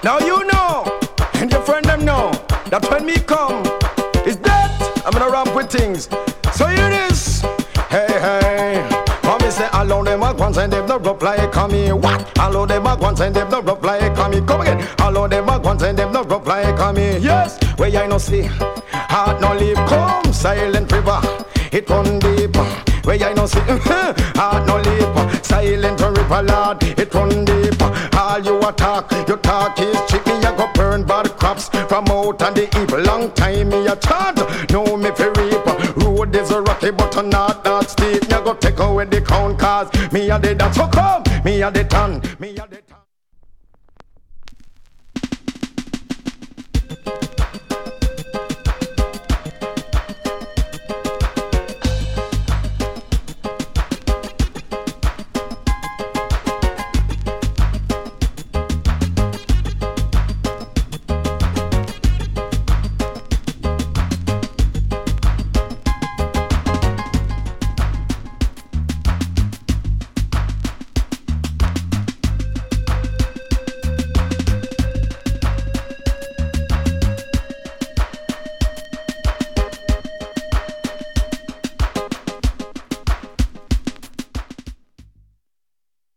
Now you know, and your friend them know, that when me come, it's dead. I'm gonna ramp with things. So here it is. Hey, hey. Mommy say, allow them at once and they've no reply, come here. What? Allow them at once and they've no reply, come here. Come again. Allow them at once and they've no reply, come here. Yes, where I no see, heart no leave. Come, silent river, it run deep. Where I no see, heart no leap. Silent river, Lord, it run deep. All you attack, your talk is cheap. Me a go burn bad crops from out and the evil. Long time me a chant, no me fi reap. Road is a rocky but not that steep. Me a go take away the crown cause me a the that. So come, me a the tan, me a the tan.